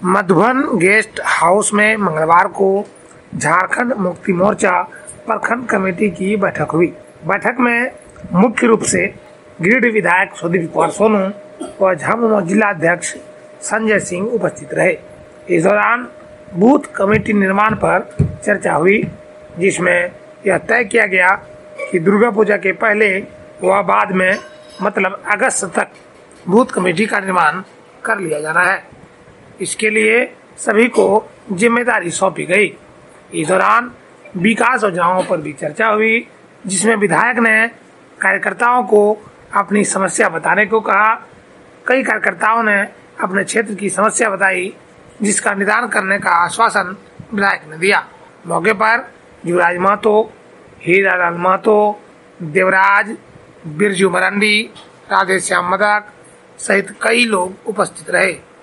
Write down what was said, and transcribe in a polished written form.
Madhuban guest house में मंगलवार को झारखंड मुक्ति मोर्चा प्रखंड कमेटी की बैठक हुई। बैठक में मुख्य रूप से गिरिडीह विधायक सुदीप कुमार सोनू व झामुमो जिला अध्यक्ष संजय सिंह उपस्थित रहे। इस दौरान बूथ कमेटी निर्माण पर चर्चा हुई, जिसमें यह तय किया गया कि दुर्गा पूजा के पहले व बाद में मतलब अगस्त तक बूथ कमेटी का निर्माण कर लिया जाना है। इसके लिए सभी को जिम्मेदारी सौंपी गई। इस दौरान विकास योजनाओं पर भी चर्चा हुई, जिसमें विधायक ने कार्यकर्ताओं को अपनी समस्या बताने को कहा। कई कार्यकर्ताओं ने अपने क्षेत्र की समस्या बताई, जिसका निदान करने का आश्वासन विधायक ने दिया। मौके पर युवराज महतो, हीरालाल महतो, देवराज, बिरजू मरंडी, राधेश्याम मदक सहित कई लोग उपस्थित रहे।